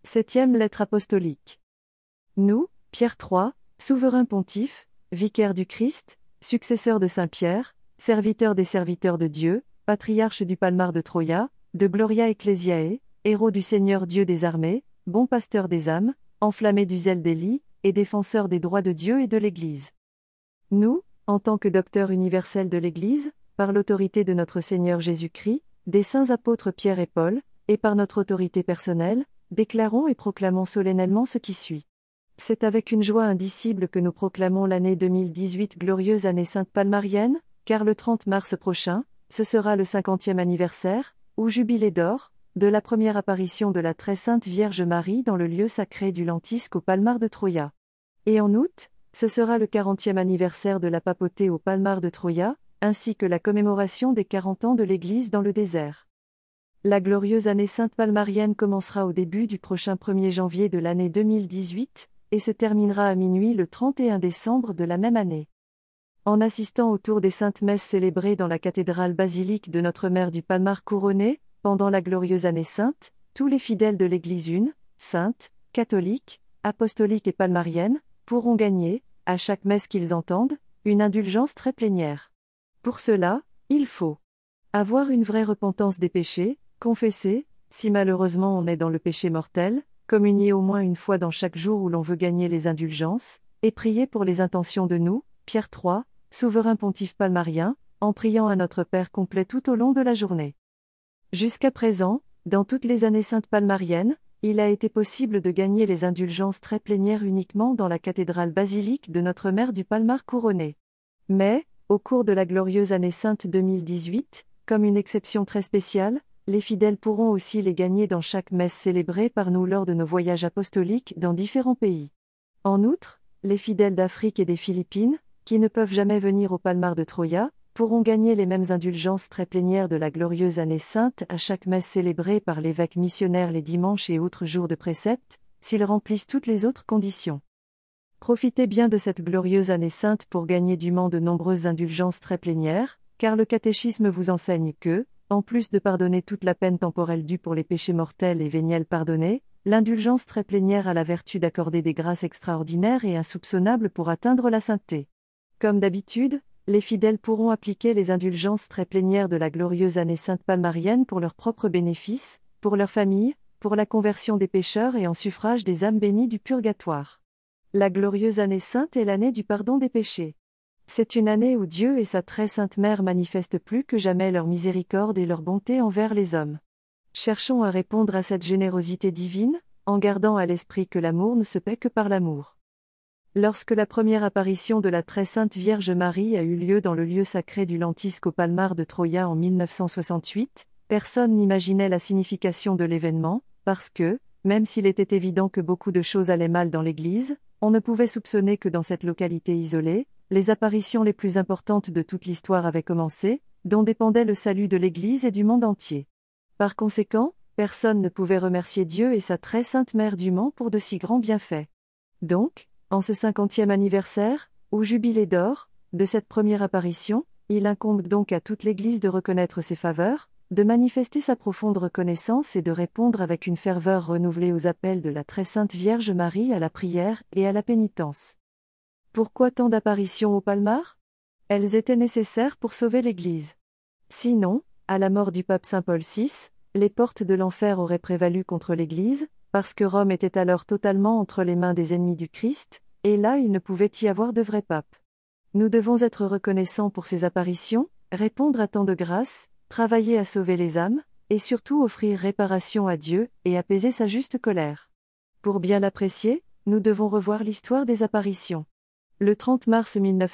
Septième lettre apostolique. Nous, Pierre III, souverain pontife, vicaire du Christ, successeur de Saint Pierre, serviteur des serviteurs de Dieu, patriarche du Palmar de Troia, de Gloria Ecclesiae, héros du Seigneur Dieu des armées, bon pasteur des âmes, enflammé du zèle d'Élie, et défenseur des droits de Dieu et de l'Église. Nous, en tant que docteurs universels de l'Église, par l'autorité de notre Seigneur Jésus-Christ, des saints apôtres Pierre et Paul, et par notre autorité personnelle, déclarons et proclamons solennellement ce qui suit. C'est avec une joie indicible que nous proclamons l'année 2018 glorieuse année sainte palmarienne, car le 30 mars prochain, ce sera le 50e anniversaire, ou jubilé d'or, de la première apparition de la très sainte Vierge Marie dans le lieu sacré du Lentisque au Palmar de Troia. Et en août, ce sera le 40e anniversaire de la papauté au Palmar de Troia, ainsi que la commémoration des 40 ans de l'Église dans le désert. La glorieuse année sainte palmarienne commencera au début du prochain 1er janvier de l'année 2018, et se terminera à minuit le 31 décembre de la même année. En assistant au tour des saintes messes célébrées dans la cathédrale basilique de Notre-Mère du Palmar couronné, pendant la glorieuse année sainte, tous les fidèles de l'Église une, sainte, catholique, apostolique et palmarienne, pourront gagner, à chaque messe qu'ils entendent, une indulgence très plénière. Pour cela, il faut avoir une vraie repentance des péchés, confesser, si malheureusement on est dans le péché mortel, communier au moins une fois dans chaque jour où l'on veut gagner les indulgences, et prier pour les intentions de nous, Pierre III, souverain pontife palmarien, en priant à notre Père complet tout au long de la journée. Jusqu'à présent, dans toutes les années saintes palmariennes, il a été possible de gagner les indulgences très plénières uniquement dans la cathédrale basilique de Notre-Mère du Palmar couronné. Mais, au cours de la glorieuse année sainte 2018, comme une exception très spéciale, les fidèles pourront aussi les gagner dans chaque messe célébrée par nous lors de nos voyages apostoliques dans différents pays. En outre, les fidèles d'Afrique et des Philippines, qui ne peuvent jamais venir au Palmar de Troia, pourront gagner les mêmes indulgences très plénières de la glorieuse année sainte à chaque messe célébrée par l'évêque missionnaire les dimanches et autres jours de précepte, s'ils remplissent toutes les autres conditions. Profitez bien de cette glorieuse année sainte pour gagner dûment de nombreuses indulgences très plénières, car le catéchisme vous enseigne que, en plus de pardonner toute la peine temporelle due pour les péchés mortels et véniels pardonnés, l'indulgence très plénière a la vertu d'accorder des grâces extraordinaires et insoupçonnables pour atteindre la sainteté. Comme d'habitude, les fidèles pourront appliquer les indulgences très plénières de la glorieuse année sainte palmarienne pour leurs propres bénéfices, pour leur famille, pour la conversion des pécheurs et en suffrage des âmes bénies du purgatoire. La glorieuse année sainte est l'année du pardon des péchés. C'est une année où Dieu et sa très sainte Mère manifestent plus que jamais leur miséricorde et leur bonté envers les hommes. Cherchons à répondre à cette générosité divine, en gardant à l'esprit que l'amour ne se paie que par l'amour. Lorsque la première apparition de la très sainte Vierge Marie a eu lieu dans le lieu sacré du Lentisque au Palmar de Troia en 1968, personne n'imaginait la signification de l'événement, parce que, même s'il était évident que beaucoup de choses allaient mal dans l'Église, on ne pouvait soupçonner que dans cette localité isolée, les apparitions les plus importantes de toute l'histoire avaient commencé, dont dépendait le salut de l'Église et du monde entier. Par conséquent, personne ne pouvait remercier Dieu et sa très sainte Mère dûment pour de si grands bienfaits. Donc, en ce 50e anniversaire, ou jubilé d'or, de cette première apparition, il incombe donc à toute l'Église de reconnaître ses faveurs, de manifester sa profonde reconnaissance et de répondre avec une ferveur renouvelée aux appels de la très sainte Vierge Marie à la prière et à la pénitence. Pourquoi tant d'apparitions au Palmar ? Elles étaient nécessaires pour sauver l'Église. Sinon, à la mort du pape Saint Paul VI, les portes de l'enfer auraient prévalu contre l'Église, parce que Rome était alors totalement entre les mains des ennemis du Christ, et là il ne pouvait y avoir de vrai pape. Nous devons être reconnaissants pour ces apparitions, répondre à tant de grâces, travailler à sauver les âmes, et surtout offrir réparation à Dieu et apaiser sa juste colère. Pour bien l'apprécier, nous devons revoir l'histoire des apparitions. Le 30 mars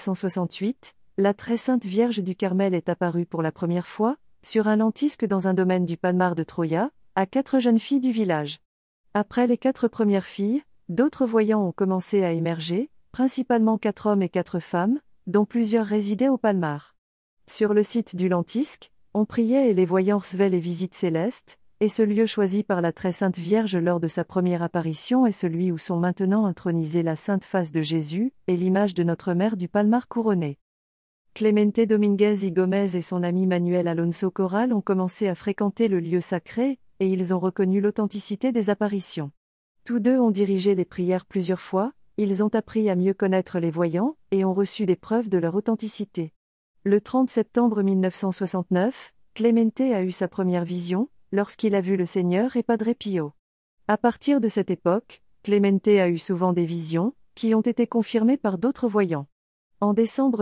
1968, la très sainte Vierge du Carmel est apparue pour la première fois, sur un lentisque dans un domaine du Palmar de Troia, à 4 jeunes filles du village. Après les 4 premières filles, d'autres voyants ont commencé à émerger, principalement 4 hommes et 4 femmes, dont plusieurs résidaient au Palmar. Sur le site du lentisque, on priait et les voyants recevaient les visites célestes, et ce lieu choisi par la très sainte Vierge lors de sa première apparition est celui où sont maintenant intronisées la sainte face de Jésus et l'image de notre Mère du Palmar couronné. Clemente Dominguez y Gomez et son ami Manuel Alonso Corral ont commencé à fréquenter le lieu sacré, et ils ont reconnu l'authenticité des apparitions. Tous deux ont dirigé les prières plusieurs fois, ils ont appris à mieux connaître les voyants, et ont reçu des preuves de leur authenticité. Le 30 septembre 1969, Clemente a eu sa première vision, lorsqu'il a vu le Seigneur et Padre Pio. À partir de cette époque, Clemente a eu souvent des visions, qui ont été confirmées par d'autres voyants. En décembre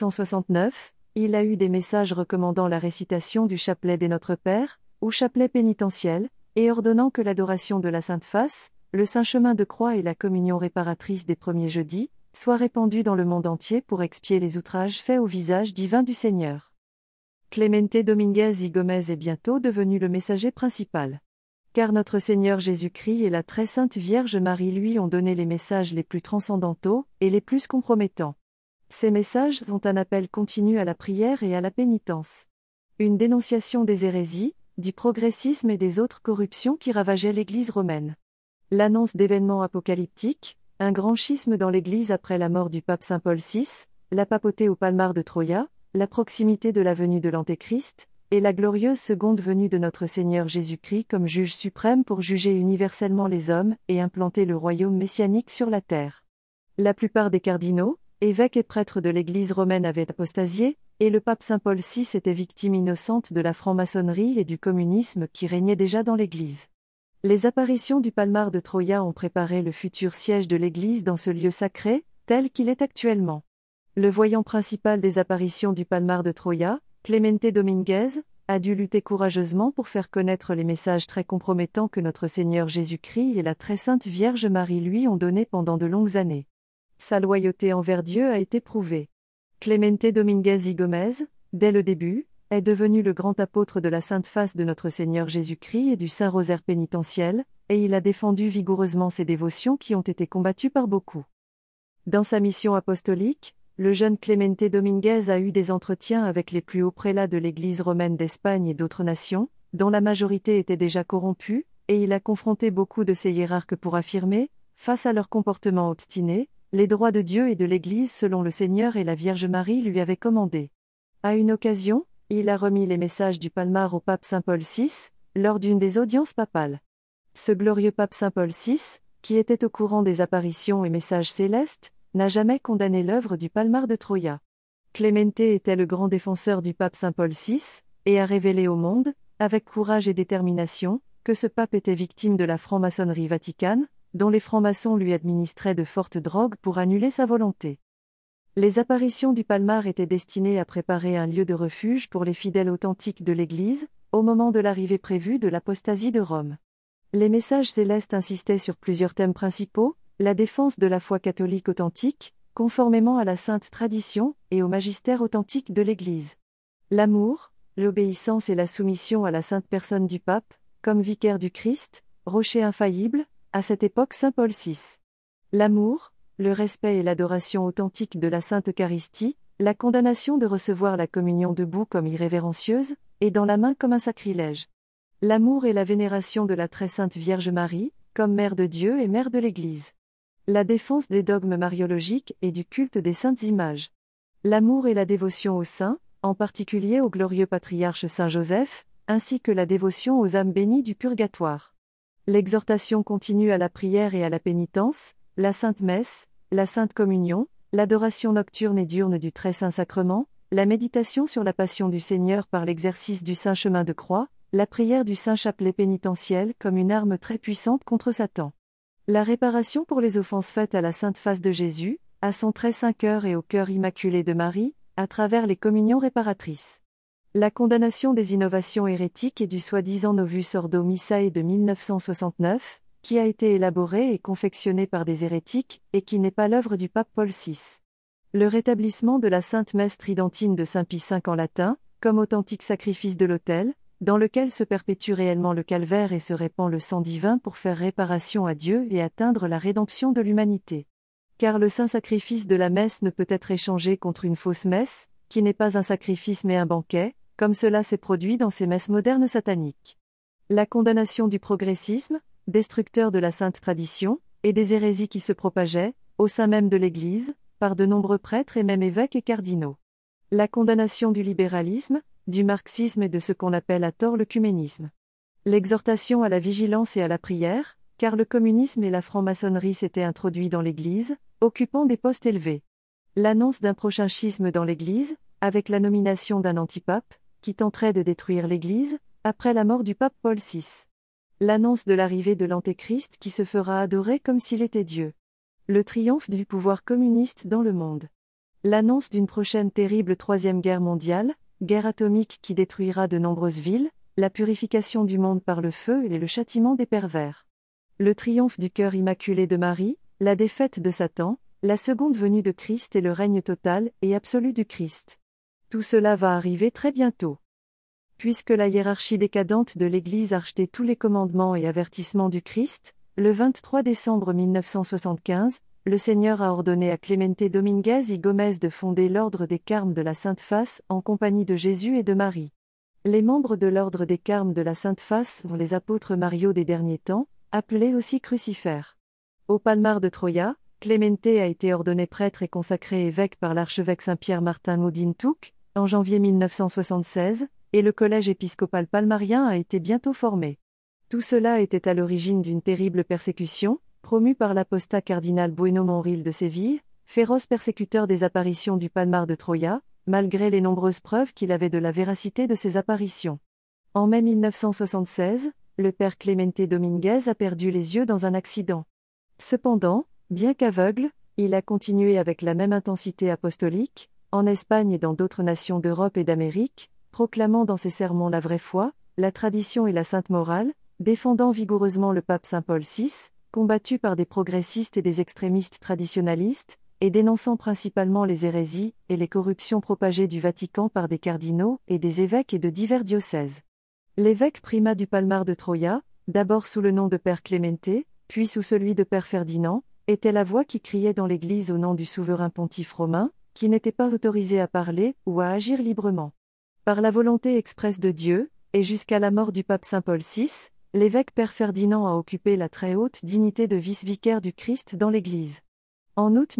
1969, il a eu des messages recommandant la récitation du chapelet des Notre Père, ou chapelet pénitentiel, et ordonnant que l'adoration de la Sainte Face, le Saint Chemin de Croix et la communion réparatrice des premiers jeudis, soient répandus dans le monde entier pour expier les outrages faits au visage divin du Seigneur. Clemente Dominguez y Gomez est bientôt devenu le messager principal. Car notre Seigneur Jésus-Christ et la très sainte Vierge Marie lui ont donné les messages les plus transcendantaux et les plus compromettants. Ces messages sont un appel continu à la prière et à la pénitence. Une dénonciation des hérésies, du progressisme et des autres corruptions qui ravageaient l'Église romaine. L'annonce d'événements apocalyptiques, un grand schisme dans l'Église après la mort du pape Saint Paul VI, la papauté au Palmar de Troia, la proximité de la venue de l'Antéchrist, et la glorieuse seconde venue de notre Seigneur Jésus-Christ comme juge suprême pour juger universellement les hommes et implanter le royaume messianique sur la terre. La plupart des cardinaux, évêques et prêtres de l'Église romaine avaient apostasié, et le pape Saint Paul VI était victime innocente de la franc-maçonnerie et du communisme qui régnait déjà dans l'Église. Les apparitions du Palmar de Troia ont préparé le futur siège de l'Église dans ce lieu sacré, tel qu'il est actuellement. Le voyant principal des apparitions du Palmar de Troia, Clemente Dominguez, a dû lutter courageusement pour faire connaître les messages très compromettants que notre Seigneur Jésus-Christ et la très sainte Vierge Marie lui ont donnés pendant de longues années. Sa loyauté envers Dieu a été prouvée. Clemente Dominguez y Gomez, dès le début, est devenu le grand apôtre de la Sainte Face de notre Seigneur Jésus-Christ et du Saint Rosaire pénitentiel, et il a défendu vigoureusement ses dévotions qui ont été combattues par beaucoup. Dans sa mission apostolique, le jeune Clemente Dominguez a eu des entretiens avec les plus hauts prélats de l'Église romaine d'Espagne et d'autres nations, dont la majorité était déjà corrompue, et il a confronté beaucoup de ces hiérarques pour affirmer, face à leur comportement obstiné, les droits de Dieu et de l'Église selon le Seigneur et la Vierge Marie lui avaient commandé. À une occasion, il a remis les messages du Palmar au pape Saint Paul VI, lors d'une des audiences papales. Ce glorieux pape Saint Paul VI, qui était au courant des apparitions et messages célestes, n'a jamais condamné l'œuvre du Palmar de Troia. Clemente était le grand défenseur du pape Saint Paul VI, et a révélé au monde, avec courage et détermination, que ce pape était victime de la franc-maçonnerie vaticane, dont les francs-maçons lui administraient de fortes drogues pour annuler sa volonté. Les apparitions du Palmar étaient destinées à préparer un lieu de refuge pour les fidèles authentiques de l'Église, au moment de l'arrivée prévue de l'apostasie de Rome. Les messages célestes insistaient sur plusieurs thèmes principaux, la défense de la foi catholique authentique, conformément à la sainte tradition et au magistère authentique de l'Église. L'amour, l'obéissance et la soumission à la sainte personne du pape, comme vicaire du Christ, rocher infaillible, à cette époque Saint Paul VI. L'amour, le respect et l'adoration authentique de la Sainte Eucharistie, la condamnation de recevoir la communion debout comme irrévérencieuse, et dans la main comme un sacrilège. L'amour et la vénération de la très sainte Vierge Marie, comme Mère de Dieu et Mère de l'Église. La défense des dogmes mariologiques et du culte des saintes images. L'amour et la dévotion aux saints, en particulier au glorieux patriarche Saint Joseph, ainsi que la dévotion aux âmes bénies du purgatoire. L'exhortation continue à la prière et à la pénitence, la Sainte Messe, la Sainte Communion, l'adoration nocturne et diurne du Très Saint Sacrement, la méditation sur la Passion du Seigneur par l'exercice du Saint Chemin de Croix, la prière du Saint Chapelet pénitentiel comme une arme très puissante contre Satan. La réparation pour les offenses faites à la Sainte Face de Jésus, à son très saint cœur et au cœur immaculé de Marie, à travers les communions réparatrices. La condamnation des innovations hérétiques et du soi-disant Novus Ordo Missae de 1969, qui a été élaboré et confectionné par des hérétiques, et qui n'est pas l'œuvre du pape Paul VI. Le rétablissement de la Sainte Messe tridentine de Saint Pie V en latin, comme authentique sacrifice de l'autel, dans lequel se perpétue réellement le calvaire et se répand le sang divin pour faire réparation à Dieu et atteindre la rédemption de l'humanité. Car le saint sacrifice de la messe ne peut être échangé contre une fausse messe, qui n'est pas un sacrifice mais un banquet, comme cela s'est produit dans ces messes modernes sataniques. La condamnation du progressisme, destructeur de la sainte tradition, et des hérésies qui se propageaient, au sein même de l'Église, par de nombreux prêtres et même évêques et cardinaux. La condamnation du libéralisme, du marxisme et de ce qu'on appelle à tort l'œcuménisme. L'exhortation à la vigilance et à la prière, car le communisme et la franc-maçonnerie s'étaient introduits dans l'Église, occupant des postes élevés. L'annonce d'un prochain schisme dans l'Église, avec la nomination d'un antipape, qui tenterait de détruire l'Église, après la mort du pape Paul VI. L'annonce de l'arrivée de l'Antéchrist qui se fera adorer comme s'il était Dieu. Le triomphe du pouvoir communiste dans le monde. L'annonce d'une prochaine terrible troisième guerre mondiale, guerre atomique qui détruira de nombreuses villes, la purification du monde par le feu et le châtiment des pervers. Le triomphe du cœur immaculé de Marie, la défaite de Satan, la seconde venue de Christ et le règne total et absolu du Christ. Tout cela va arriver très bientôt. Puisque la hiérarchie décadente de l'Église a rejeté tous les commandements et avertissements du Christ, le 23 décembre 1975, le Seigneur a ordonné à Clemente Dominguez y Gomez de fonder l'Ordre des Carmes de la Sainte Face en compagnie de Jésus et de Marie. Les membres de l'Ordre des Carmes de la Sainte Face sont les apôtres Mario des derniers temps, appelés aussi crucifères. Au Palmar de Troya, Clemente a été ordonné prêtre et consacré évêque par l'archevêque Saint-Pierre Martin Modine-Touques, en janvier 1976, et le collège épiscopal palmarien a été bientôt formé. Tout cela était à l'origine d'une terrible persécution, promue par l'apostat cardinal Bueno Monril de Séville, féroce persécuteur des apparitions du Palmar de Troya, malgré les nombreuses preuves qu'il avait de la véracité de ces apparitions. En mai 1976, le père Clemente Dominguez a perdu les yeux dans un accident. Cependant, bien qu'aveugle, il a continué avec la même intensité apostolique, en Espagne et dans d'autres nations d'Europe et d'Amérique, proclamant dans ses sermons la vraie foi, la tradition et la sainte morale, défendant vigoureusement le pape Saint Paul VI, combattu par des progressistes et des extrémistes traditionalistes, et dénonçant principalement les hérésies et les corruptions propagées du Vatican par des cardinaux et des évêques et de divers diocèses. L'évêque primat du Palmar de Troya, d'abord sous le nom de Père Clemente, puis sous celui de Père Ferdinand, était la voix qui criait dans l'Église au nom du souverain pontife romain, qui n'était pas autorisé à parler ou à agir librement. Par la volonté expresse de Dieu, et jusqu'à la mort du pape Saint Paul VI, l'évêque Père Ferdinand a occupé la très haute dignité de vice-vicaire du Christ dans l'Église. En août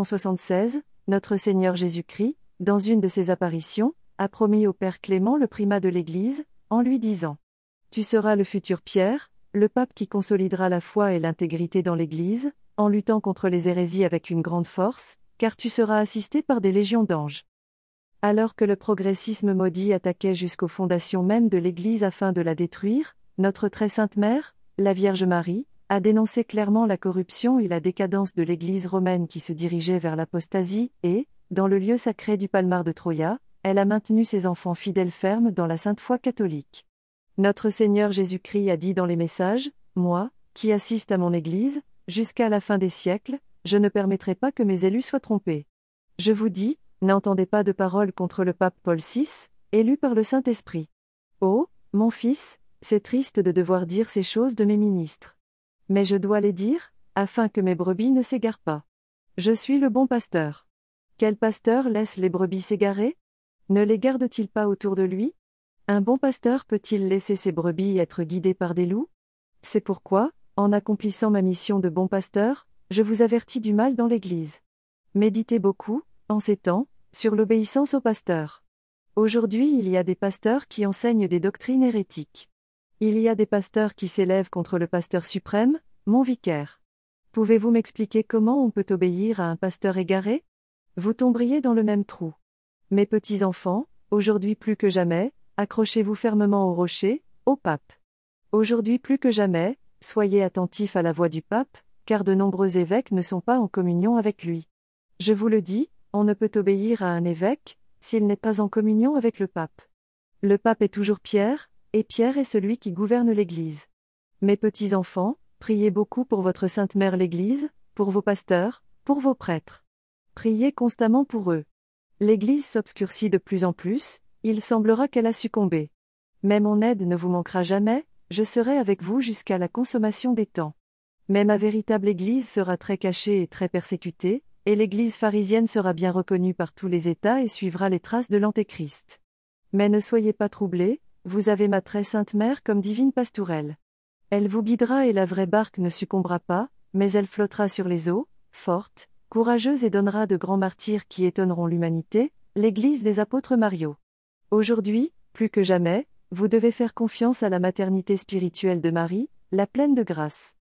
1976, notre Seigneur Jésus-Christ, dans une de ses apparitions, a promis au Père Clément le primat de l'Église, en lui disant « Tu seras le futur Pierre, le pape qui consolidera la foi et l'intégrité dans l'Église, en luttant contre les hérésies avec une grande force, car tu seras assisté par des légions d'anges. » Alors que le progressisme maudit attaquait jusqu'aux fondations mêmes de l'Église afin de la détruire, notre très sainte Mère, la Vierge Marie, a dénoncé clairement la corruption et la décadence de l'Église romaine qui se dirigeait vers l'apostasie et, dans le lieu sacré du Palmar de Troya, elle a maintenu ses enfants fidèles fermes dans la sainte foi catholique. Notre Seigneur Jésus-Christ a dit dans les messages, « Moi, qui assiste à mon Église, jusqu'à la fin des siècles, je ne permettrai pas que mes élus soient trompés. Je vous dis, n'entendez pas de paroles contre le pape Paul VI, élu par le Saint-Esprit. Oh, mon fils, c'est triste de devoir dire ces choses de mes ministres. Mais je dois les dire, afin que mes brebis ne s'égarent pas. Je suis le bon pasteur. Quel pasteur laisse les brebis s'égarer? Ne les garde-t-il pas autour de lui? Un bon pasteur peut-il laisser ses brebis être guidées par des loups? C'est pourquoi, en accomplissant ma mission de bon pasteur, je vous avertis du mal dans l'Église. Méditez beaucoup, en ces temps, sur l'obéissance au pasteur. Aujourd'hui il y a des pasteurs qui enseignent des doctrines hérétiques. Il y a des pasteurs qui s'élèvent contre le pasteur suprême, mon vicaire. Pouvez-vous m'expliquer comment on peut obéir à un pasteur égaré? Vous tomberiez dans le même trou. Mes petits enfants, aujourd'hui plus que jamais, accrochez-vous fermement au rocher, au pape. Aujourd'hui plus que jamais, soyez attentifs à la voix du pape, car de nombreux évêques ne sont pas en communion avec lui. Je vous le dis, on ne peut obéir à un évêque, s'il n'est pas en communion avec le pape. Le pape est toujours Pierre, et Pierre est celui qui gouverne l'Église. Mes petits enfants, priez beaucoup pour votre Sainte Mère l'Église, pour vos pasteurs, pour vos prêtres. Priez constamment pour eux. L'Église s'obscurcit de plus en plus, il semblera qu'elle a succombé. Mais mon aide ne vous manquera jamais, je serai avec vous jusqu'à la consommation des temps. Mais ma véritable Église sera très cachée et très persécutée, et l'Église pharisienne sera bien reconnue par tous les États et suivra les traces de l'Antéchrist. Mais ne soyez pas troublés, vous avez ma très sainte Mère comme divine pastourelle. Elle vous guidera et la vraie barque ne succombera pas, mais elle flottera sur les eaux, forte, courageuse et donnera de grands martyrs qui étonneront l'humanité, l'Église des apôtres Mario. Aujourd'hui, plus que jamais, vous devez faire confiance à la maternité spirituelle de Marie, la pleine de grâce.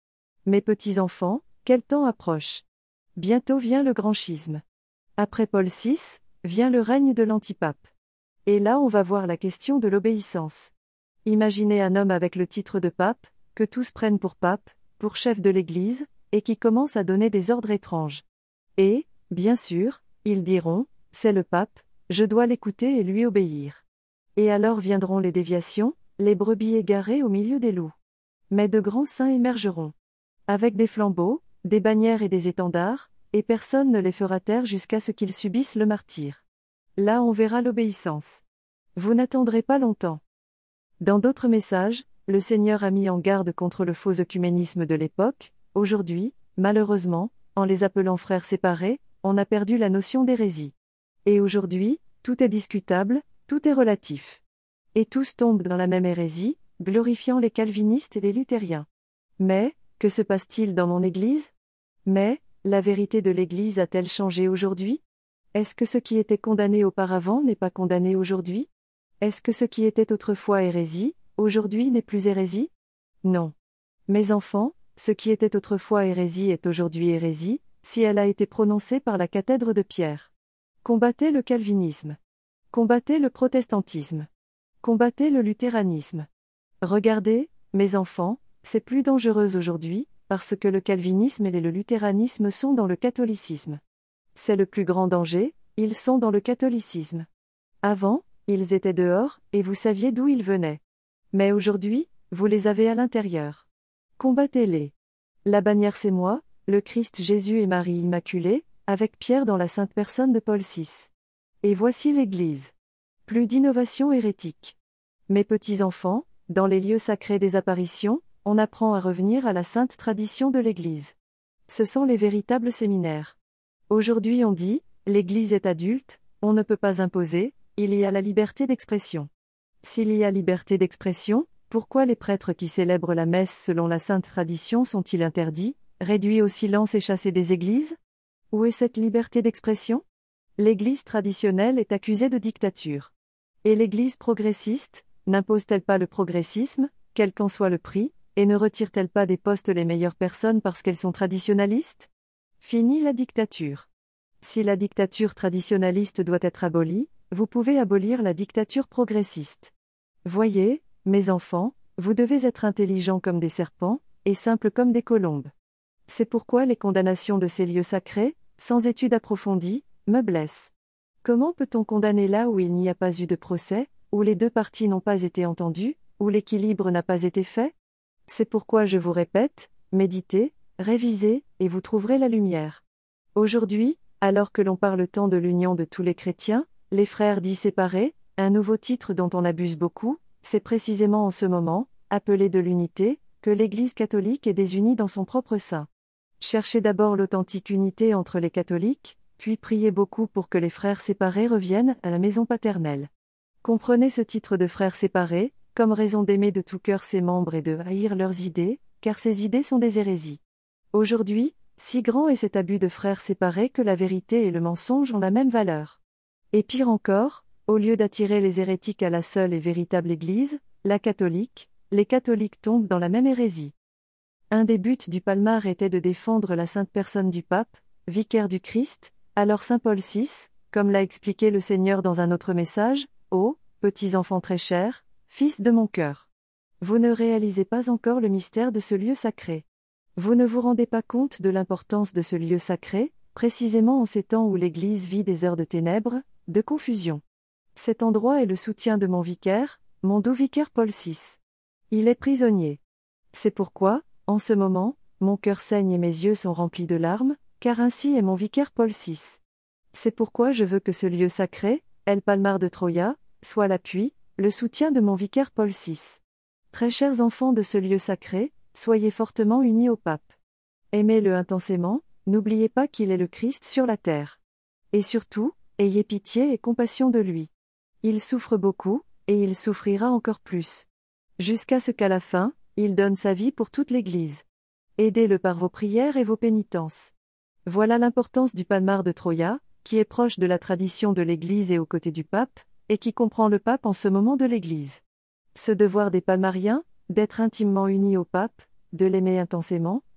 Mes petits enfants, quel temps approche? Bientôt vient le grand schisme. Après Paul VI, vient le règne de l'antipape. Et là on va voir la question de l'obéissance. Imaginez un homme avec le titre de pape, que tous prennent pour pape, pour chef de l'Église, et qui commence à donner des ordres étranges. Et, bien sûr, ils diront, c'est le pape, je dois l'écouter et lui obéir. Et alors viendront les déviations, les brebis égarées au milieu des loups. Mais de grands saints émergeront. Avec des flambeaux, des bannières et des étendards, et personne ne les fera taire jusqu'à ce qu'ils subissent le martyre. Là on verra l'obéissance. Vous n'attendrez pas longtemps. Dans d'autres messages, le Seigneur a mis en garde contre le faux œcuménisme de l'époque. Aujourd'hui, malheureusement, en les appelant frères séparés, on a perdu la notion d'hérésie. Et aujourd'hui, tout est discutable, tout est relatif. Et tous tombent dans la même hérésie, glorifiant les calvinistes et les luthériens. Mais, que se passe-t-il dans mon Église? Mais, la vérité de l'Église a-t-elle changé aujourd'hui? Est-ce que ce qui était condamné auparavant n'est pas condamné aujourd'hui? Est-ce que ce qui était autrefois hérésie, aujourd'hui n'est plus hérésie? Non. Mes enfants, ce qui était autrefois hérésie est aujourd'hui hérésie, si elle a été prononcée par la cathèdre de Pierre. Combattez le calvinisme. Combattez le protestantisme. Combattez le luthéranisme. Regardez, mes enfants, c'est plus dangereux aujourd'hui, parce que le calvinisme et le luthéranisme sont dans le catholicisme. C'est le plus grand danger, ils sont dans le catholicisme. Avant, ils étaient dehors, et vous saviez d'où ils venaient. Mais aujourd'hui, vous les avez à l'intérieur. Combattez-les. La bannière c'est moi, le Christ Jésus et Marie Immaculée, avec Pierre dans la sainte personne de Paul VI. Et voici l'Église. Plus d'innovation hérétique. Mes petits enfants, dans les lieux sacrés des apparitions, on apprend à revenir à la sainte tradition de l'Église. Ce sont les véritables séminaires. Aujourd'hui on dit, l'Église est adulte, on ne peut pas imposer, il y a la liberté d'expression. S'il y a liberté d'expression, pourquoi les prêtres qui célèbrent la messe selon la sainte tradition sont-ils interdits, réduits au silence et chassés des églises? Où est cette liberté d'expression? L'Église traditionnelle est accusée de dictature. Et l'Église progressiste, n'impose-t-elle pas le progressisme, quel qu'en soit le prix, et ne retire-t-elle pas des postes les meilleures personnes parce qu'elles sont traditionnalistes? Fini la dictature. Si la dictature traditionnaliste doit être abolie, vous pouvez abolir la dictature progressiste. Voyez, mes enfants, vous devez être intelligents comme des serpents, et simples comme des colombes. C'est pourquoi les condamnations de ces lieux sacrés, sans étude approfondie, me blessent. Comment peut-on condamner là où il n'y a pas eu de procès, où les deux parties n'ont pas été entendues, où l'équilibre n'a pas été fait? C'est pourquoi je vous répète, méditez, révisez, et vous trouverez la lumière. Aujourd'hui, alors que l'on parle tant de l'union de tous les chrétiens, les frères dits séparés, un nouveau titre dont on abuse beaucoup, c'est précisément en ce moment, appelé de l'unité, que l'Église catholique est désunie dans son propre sein. Cherchez d'abord l'authentique unité entre les catholiques, puis priez beaucoup pour que les frères séparés reviennent à la maison paternelle. Comprenez ce titre de frères séparés, comme raison d'aimer de tout cœur ses membres et de haïr leurs idées, car ces idées sont des hérésies. Aujourd'hui, si grand est cet abus de frères séparés que la vérité et le mensonge ont la même valeur. Et pire encore, au lieu d'attirer les hérétiques à la seule et véritable Église, la catholique, les catholiques tombent dans la même hérésie. Un des buts du Palmar était de défendre la sainte personne du pape, vicaire du Christ, alors Saint Paul VI, comme l'a expliqué le Seigneur dans un autre message, ô, petits enfants très chers, fils de mon cœur. Vous ne réalisez pas encore le mystère de ce lieu sacré. Vous ne vous rendez pas compte de l'importance de ce lieu sacré, précisément en ces temps où l'Église vit des heures de ténèbres, de confusion. Cet endroit est le soutien de mon vicaire, mon doux vicaire Paul VI. Il est prisonnier. C'est pourquoi, en ce moment, mon cœur saigne et mes yeux sont remplis de larmes, car ainsi est mon vicaire Paul VI. C'est pourquoi je veux que ce lieu sacré, El Palmar de Troya, soit l'appui, le soutien de mon vicaire Paul VI. Très chers enfants de ce lieu sacré, soyez fortement unis au pape. Aimez-le intensément, n'oubliez pas qu'il est le Christ sur la terre. Et surtout, ayez pitié et compassion de lui. Il souffre beaucoup, et il souffrira encore plus. Jusqu'à ce qu'à la fin, il donne sa vie pour toute l'Église. Aidez-le par vos prières et vos pénitences. Voilà l'importance du Palmar de Troya, qui est proche de la tradition de l'Église et aux côtés du pape, et qui comprend le pape en ce moment de l'Église. Ce devoir des palmariens, d'être intimement unis au pape, de l'aimer intensément,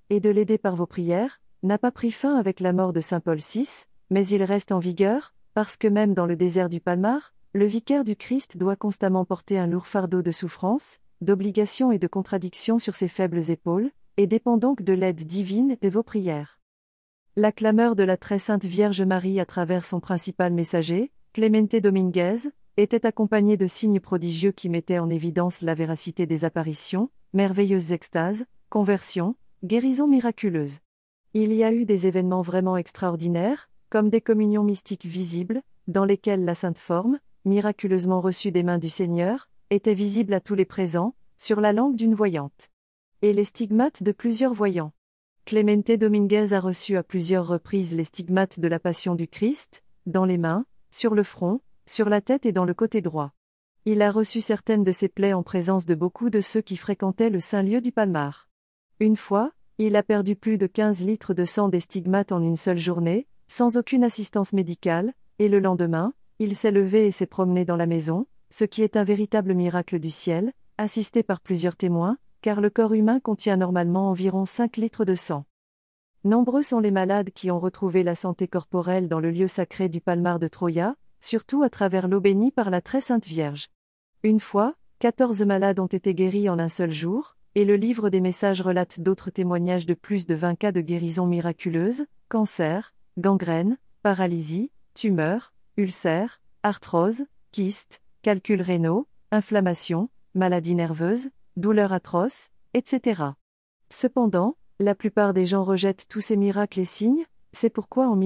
et de l'aider par vos prières, n'a pas pris fin avec la mort de saint Paul VI, mais il reste en vigueur, parce que même dans le désert du Palmar, le vicaire du Christ doit constamment porter un lourd fardeau de souffrances, d'obligations et de contradictions sur ses faibles épaules, et dépend donc de l'aide divine et de vos prières. La clameur de la très sainte Vierge Marie à travers son principal messager, Clemente Dominguez, était accompagnée de signes prodigieux qui mettaient en évidence la véracité des apparitions, merveilleuses extases, conversions, guérisons miraculeuses. Il y a eu des événements vraiment extraordinaires, comme des communions mystiques visibles, dans lesquelles la Sainte Forme, miraculeusement reçue des mains du Seigneur, était visible à tous les présents, sur la langue d'une voyante. Et les stigmates de plusieurs voyants. Clemente Dominguez a reçu à plusieurs reprises les stigmates de la Passion du Christ, dans les mains, sur le front, sur la tête et dans le côté droit. Il a reçu certaines de ces plaies en présence de beaucoup de ceux qui fréquentaient le saint lieu du Palmar. Une fois, il a perdu plus de 15 litres de sang des stigmates en une seule journée, sans aucune assistance médicale, et le lendemain, il s'est levé et s'est promené dans la maison, ce qui est un véritable miracle du ciel, assisté par plusieurs témoins, car le corps humain contient normalement environ 5 litres de sang. Nombreux sont les malades qui ont retrouvé la santé corporelle dans le lieu sacré du Palmar de Troya, surtout à travers l'eau bénie par la très sainte Vierge. Une fois, 14 malades ont été guéris en un seul jour, et le livre des messages relate d'autres témoignages de plus de 20 cas de guérison miraculeuse, cancer, gangrène, paralysie, tumeur, ulcère, arthrose, kyste, calculs rénaux, inflammation, maladies nerveuses, douleurs atroces, etc. Cependant, la plupart des gens rejettent tous ces miracles et signes, c'est pourquoi en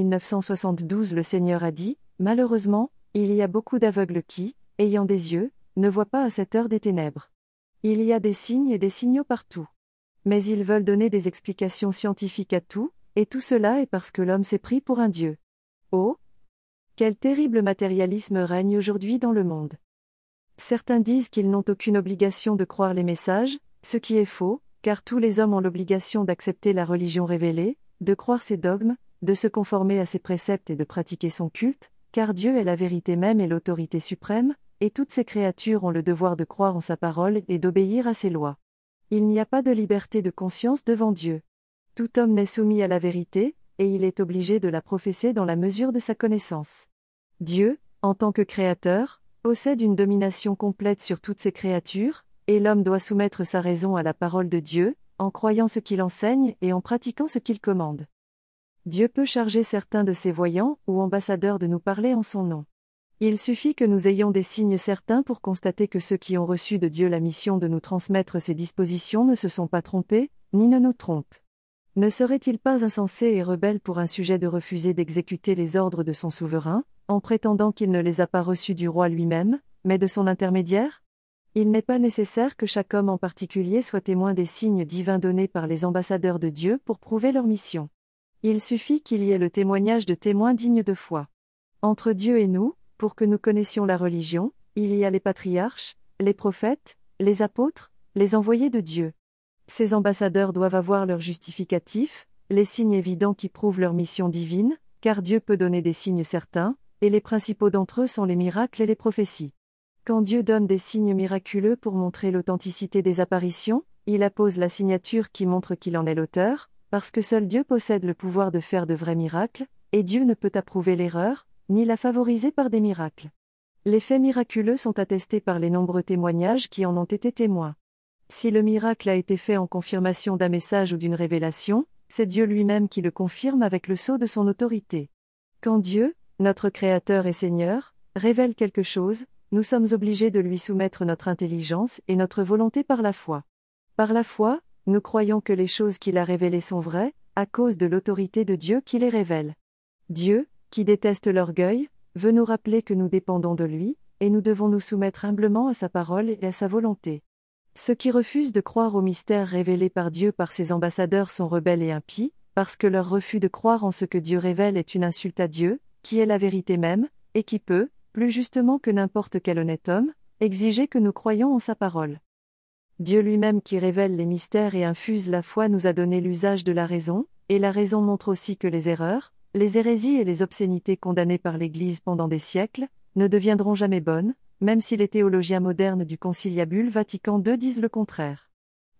1972 le Seigneur a dit, « Malheureusement, il y a beaucoup d'aveugles qui, ayant des yeux, ne voient pas à cette heure des ténèbres. Il y a des signes et des signaux partout. Mais ils veulent donner des explications scientifiques à tout, et tout cela est parce que l'homme s'est pris pour un dieu. Oh! Quel terrible matérialisme règne aujourd'hui dans le monde. Certains disent qu'ils n'ont aucune obligation de croire les messages, ce qui est faux, car tous les hommes ont l'obligation d'accepter la religion révélée, de croire ses dogmes, de se conformer à ses préceptes et de pratiquer son culte, car Dieu est la vérité même et l'autorité suprême, et toutes ses créatures ont le devoir de croire en sa parole et d'obéir à ses lois. Il n'y a pas de liberté de conscience devant Dieu. Tout homme n'est soumis à la vérité, et il est obligé de la professer dans la mesure de sa connaissance. Dieu, en tant que créateur, possède une domination complète sur toutes ses créatures, et l'homme doit soumettre sa raison à la parole de Dieu, en croyant ce qu'il enseigne et en pratiquant ce qu'il commande. Dieu peut charger certains de ses voyants ou ambassadeurs de nous parler en son nom. Il suffit que nous ayons des signes certains pour constater que ceux qui ont reçu de Dieu la mission de nous transmettre ses dispositions ne se sont pas trompés, ni ne nous trompent. Ne serait-il pas insensé et rebelle pour un sujet de refuser d'exécuter les ordres de son souverain, en prétendant qu'il ne les a pas reçus du roi lui-même, mais de son intermédiaire ? Il n'est pas nécessaire que chaque homme en particulier soit témoin des signes divins donnés par les ambassadeurs de Dieu pour prouver leur mission. Il suffit qu'il y ait le témoignage de témoins dignes de foi. Entre Dieu et nous, pour que nous connaissions la religion, il y a les patriarches, les prophètes, les apôtres, les envoyés de Dieu. Ces ambassadeurs doivent avoir leur justificatif, les signes évidents qui prouvent leur mission divine, car Dieu peut donner des signes certains, et les principaux d'entre eux sont les miracles et les prophéties. Quand Dieu donne des signes miraculeux pour montrer l'authenticité des apparitions, il appose la signature qui montre qu'il en est l'auteur, parce que seul Dieu possède le pouvoir de faire de vrais miracles, et Dieu ne peut approuver l'erreur, ni la favoriser par des miracles. Les faits miraculeux sont attestés par les nombreux témoignages qui en ont été témoins. Si le miracle a été fait en confirmation d'un message ou d'une révélation, c'est Dieu lui-même qui le confirme avec le sceau de son autorité. Quand Dieu, notre Créateur et Seigneur, révèle quelque chose, nous sommes obligés de lui soumettre notre intelligence et notre volonté par la foi. Par la foi, nous croyons que les choses qu'il a révélées sont vraies, à cause de l'autorité de Dieu qui les révèle. Dieu, qui déteste l'orgueil, veut nous rappeler que nous dépendons de lui, et nous devons nous soumettre humblement à sa parole et à sa volonté. Ceux qui refusent de croire aux mystères révélés par Dieu par ses ambassadeurs sont rebelles et impies, parce que leur refus de croire en ce que Dieu révèle est une insulte à Dieu, qui est la vérité même, et qui peut, plus justement que n'importe quel honnête homme, exiger que nous croyions en sa parole. Dieu lui-même qui révèle les mystères et infuse la foi nous a donné l'usage de la raison, et la raison montre aussi que les erreurs, les hérésies et les obscénités condamnées par l'Église pendant des siècles, ne deviendront jamais bonnes, même si les théologiens modernes du Conciliabule Vatican II disent le contraire.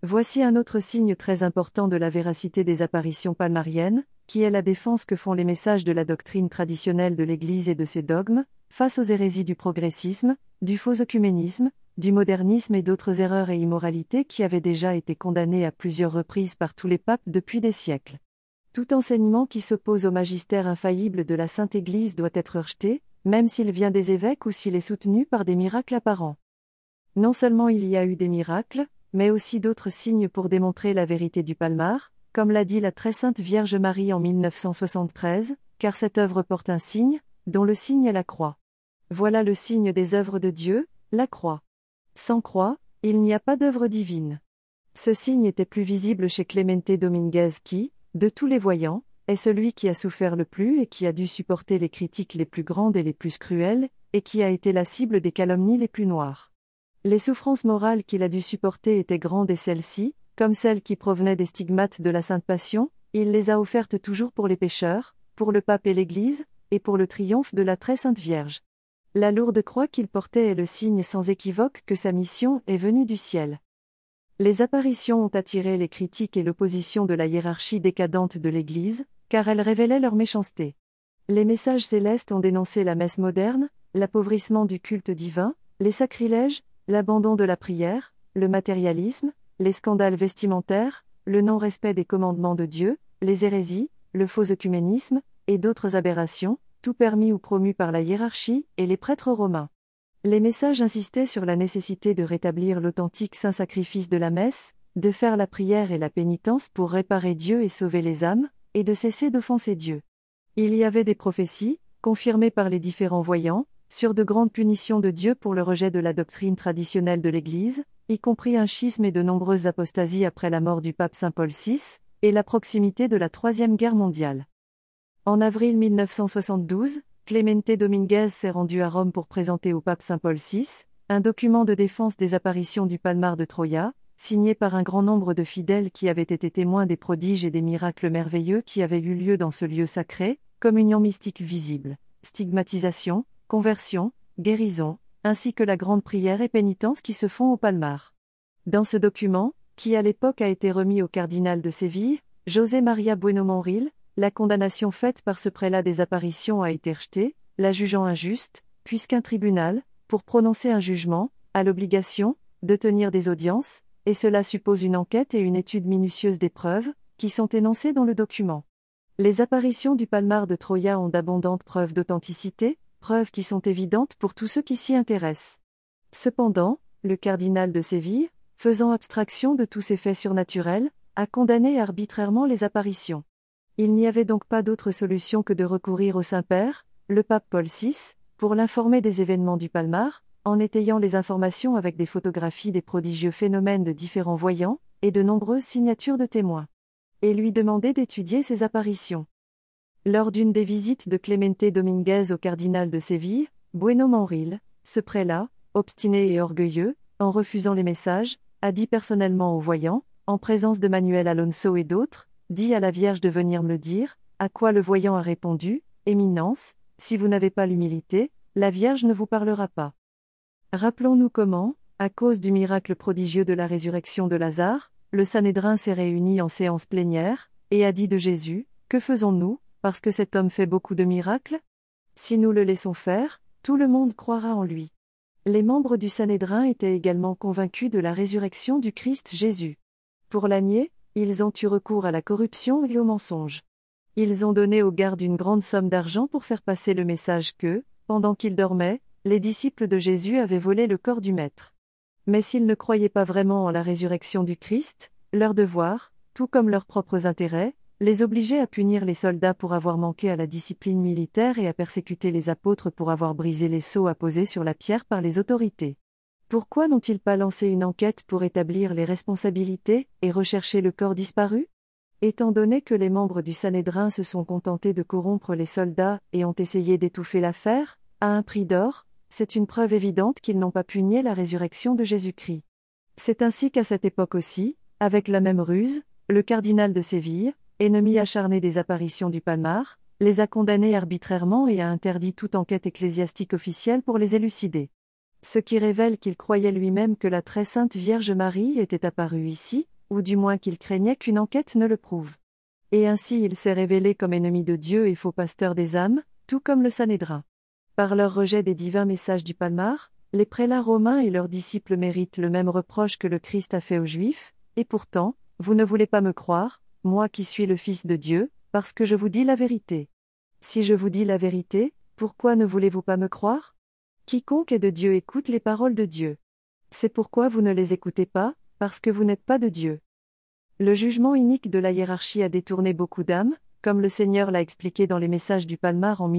Voici un autre signe très important de la véracité des apparitions palmariennes, qui est la défense que font les messages de la doctrine traditionnelle de l'Église et de ses dogmes, face aux hérésies du progressisme, du faux œcuménisme, du modernisme et d'autres erreurs et immoralités qui avaient déjà été condamnées à plusieurs reprises par tous les papes depuis des siècles. Tout enseignement qui s'oppose au magistère infaillible de la Sainte Église doit être rejeté, même s'il vient des évêques ou s'il est soutenu par des miracles apparents. Non seulement il y a eu des miracles, mais aussi d'autres signes pour démontrer la vérité du palmar, comme l'a dit la très sainte Vierge Marie en 1973, car cette œuvre porte un signe, dont le signe est la croix. Voilà le signe des œuvres de Dieu, la croix. Sans croix, il n'y a pas d'œuvre divine. Ce signe était plus visible chez Clemente Dominguez qui, de tous les voyants, est celui qui a souffert le plus et qui a dû supporter les critiques les plus grandes et les plus cruelles, et qui a été la cible des calomnies les plus noires. Les souffrances morales qu'il a dû supporter étaient grandes et celles-ci, comme celles qui provenaient des stigmates de la Sainte Passion, il les a offertes toujours pour les pécheurs, pour le pape et l'Église, et pour le triomphe de la très sainte Vierge. La lourde croix qu'il portait est le signe sans équivoque que sa mission est venue du ciel. Les apparitions ont attiré les critiques et l'opposition de la hiérarchie décadente de l'Église, car elles révélaient leur méchanceté. Les messages célestes ont dénoncé la messe moderne, l'appauvrissement du culte divin, les sacrilèges, l'abandon de la prière, le matérialisme, les scandales vestimentaires, le non-respect des commandements de Dieu, les hérésies, le faux œcuménisme, et d'autres aberrations, tout permis ou promu par la hiérarchie et les prêtres romains. Les messages insistaient sur la nécessité de rétablir l'authentique saint sacrifice de la messe, de faire la prière et la pénitence pour réparer Dieu et sauver les âmes, et de cesser d'offenser Dieu. Il y avait des prophéties, confirmées par les différents voyants, sur de grandes punitions de Dieu pour le rejet de la doctrine traditionnelle de l'Église, y compris un schisme et de nombreuses apostasies après la mort du pape Saint Paul VI, et la proximité de la Troisième Guerre mondiale. En avril 1972, Clemente Dominguez s'est rendu à Rome pour présenter au pape Saint Paul VI un document de défense des apparitions du palmar de Troia, signé par un grand nombre de fidèles qui avaient été témoins des prodiges et des miracles merveilleux qui avaient eu lieu dans ce lieu sacré, communion mystique visible, stigmatisation, conversion, guérison, ainsi que la grande prière et pénitence qui se font au palmar. Dans ce document, qui à l'époque a été remis au cardinal de Séville, José María Bueno Monril, la condamnation faite par ce prélat des apparitions a été rejetée, la jugeant injuste, puisqu'un tribunal, pour prononcer un jugement, a l'obligation de tenir des audiences, et cela suppose une enquête et une étude minutieuse des preuves, qui sont énoncées dans le document. Les apparitions du palmar de Troia ont d'abondantes preuves d'authenticité, preuves qui sont évidentes pour tous ceux qui s'y intéressent. Cependant, le cardinal de Séville, faisant abstraction de tous ces faits surnaturels, a condamné arbitrairement les apparitions. Il n'y avait donc pas d'autre solution que de recourir au Saint-Père, le pape Paul VI, pour l'informer des événements du palmar, en étayant les informations avec des photographies des prodigieux phénomènes de différents voyants, et de nombreuses signatures de témoins. Et lui demander d'étudier ces apparitions. Lors d'une des visites de Clemente Dominguez au cardinal de Séville, Bueno Monril, ce prélat, obstiné et orgueilleux, en refusant les messages, a dit personnellement aux voyants, en présence de Manuel Alonso et d'autres, dit à la Vierge de venir me le dire, à quoi le voyant a répondu, Éminence, si vous n'avez pas l'humilité, la Vierge ne vous parlera pas. Rappelons-nous comment, à cause du miracle prodigieux de la résurrection de Lazare, le Sanhédrin s'est réuni en séance plénière, et a dit de Jésus, que faisons-nous, parce que cet homme fait beaucoup de miracles ? Si nous le laissons faire, tout le monde croira en lui. Les membres du Sanhédrin étaient également convaincus de la résurrection du Christ Jésus. Pour la nier, ils ont eu recours à la corruption et au mensonge. Ils ont donné aux gardes une grande somme d'argent pour faire passer le message que, pendant qu'ils dormaient, les disciples de Jésus avaient volé le corps du Maître. Mais s'ils ne croyaient pas vraiment en la résurrection du Christ, leur devoir, tout comme leurs propres intérêts, les obligeait à punir les soldats pour avoir manqué à la discipline militaire et à persécuter les apôtres pour avoir brisé les sceaux apposés sur la pierre par les autorités. Pourquoi n'ont-ils pas lancé une enquête pour établir les responsabilités et rechercher le corps disparu ? Étant donné que les membres du Sanhédrin se sont contentés de corrompre les soldats et ont essayé d'étouffer l'affaire, à un prix d'or, c'est une preuve évidente qu'ils n'ont pas pu nier la résurrection de Jésus-Christ. C'est ainsi qu'à cette époque aussi, avec la même ruse, le cardinal de Séville, ennemi acharné des apparitions du palmar, les a condamnés arbitrairement et a interdit toute enquête ecclésiastique officielle pour les élucider. Ce qui révèle qu'il croyait lui-même que la très sainte Vierge Marie était apparue ici, ou du moins qu'il craignait qu'une enquête ne le prouve. Et ainsi il s'est révélé comme ennemi de Dieu et faux pasteur des âmes, tout comme le Sanhédrin. Par leur rejet des divins messages du Palmar, les prélats romains et leurs disciples méritent le même reproche que le Christ a fait aux Juifs, et pourtant, vous ne voulez pas me croire, moi qui suis le Fils de Dieu, parce que je vous dis la vérité. Si je vous dis la vérité, pourquoi ne voulez-vous pas me croire? Quiconque est de Dieu écoute les paroles de Dieu. C'est pourquoi vous ne les écoutez pas, parce que vous n'êtes pas de Dieu. Le jugement inique de la hiérarchie a détourné beaucoup d'âmes, comme le Seigneur l'a expliqué dans les messages du Palmar en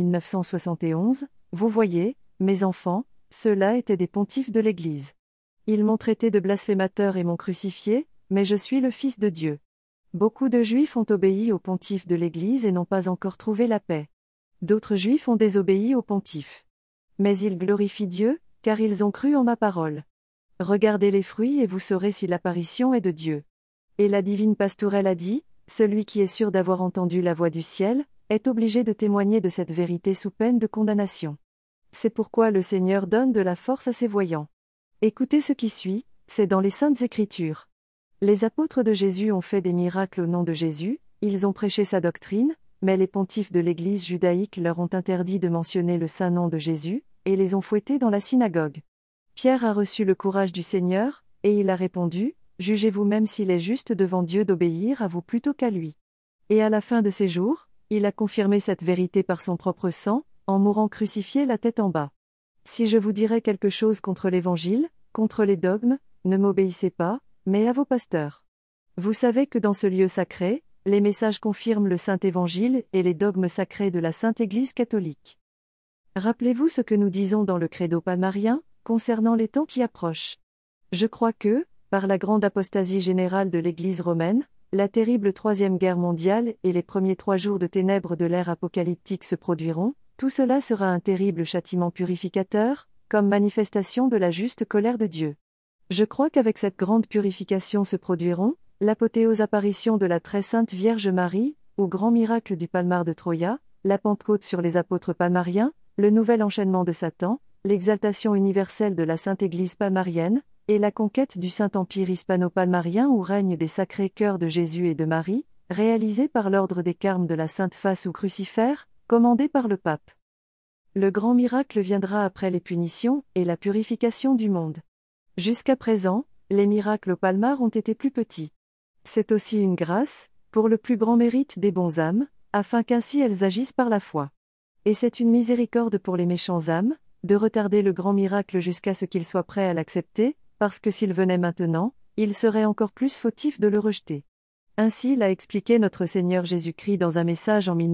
1971, vous voyez, mes enfants, ceux-là étaient des pontifes de l'Église. Ils m'ont traité de blasphémateur et m'ont crucifié, mais je suis le Fils de Dieu. Beaucoup de Juifs ont obéi aux pontifes de l'Église et n'ont pas encore trouvé la paix. D'autres Juifs ont désobéi aux pontifes. Mais ils glorifient Dieu, car ils ont cru en ma parole. Regardez les fruits et vous saurez si l'apparition est de Dieu. Et la divine pastourelle a dit, celui qui est sûr d'avoir entendu la voix du ciel, est obligé de témoigner de cette vérité sous peine de condamnation. C'est pourquoi le Seigneur donne de la force à ses voyants. Écoutez ce qui suit, c'est dans les Saintes Écritures. Les apôtres de Jésus ont fait des miracles au nom de Jésus, ils ont prêché sa doctrine, mais les pontifes de l'Église judaïque leur ont interdit de mentionner le saint nom de Jésus, et les ont fouettés dans la synagogue. Pierre a reçu le courage du Seigneur, et il a répondu, « Jugez vous-même s'il est juste devant Dieu d'obéir à vous plutôt qu'à lui. » Et à la fin de ses jours, il a confirmé cette vérité par son propre sang, en mourant crucifié la tête en bas. Si je vous dirais quelque chose contre l'Évangile, contre les dogmes, ne m'obéissez pas, mais à vos pasteurs. Vous savez que dans ce lieu sacré, les messages confirment le Saint Évangile et les dogmes sacrés de la Sainte Église catholique. Rappelez-vous ce que nous disons dans le credo palmarien, concernant les temps qui approchent. Je crois que, par la grande apostasie générale de l'Église romaine, la terrible Troisième Guerre mondiale et les premiers 3 jours de ténèbres de l'ère apocalyptique se produiront, tout cela sera un terrible châtiment purificateur, comme manifestation de la juste colère de Dieu. Je crois qu'avec cette grande purification se produiront, l'apothéose apparition de la très sainte Vierge Marie, au grand miracle du Palmar de Troia, la Pentecôte sur les apôtres palmariens, le nouvel enchaînement de Satan, l'exaltation universelle de la Sainte Église palmarienne, et la conquête du Saint-Empire hispano-palmarien où règnent des sacrés cœurs de Jésus et de Marie, réalisés par l'ordre des carmes de la Sainte Face ou Crucifère, commandé par le pape. Le grand miracle viendra après les punitions et la purification du monde. Jusqu'à présent, les miracles au Palmar ont été plus petits. C'est aussi une grâce, pour le plus grand mérite des bons âmes, afin qu'ainsi elles agissent par la foi. Et c'est une miséricorde pour les méchants âmes, de retarder le grand miracle jusqu'à ce qu'ils soient prêts à l'accepter, parce que s'il venait maintenant, il serait encore plus fautif de le rejeter. Ainsi l'a expliqué notre Seigneur Jésus-Christ dans un message en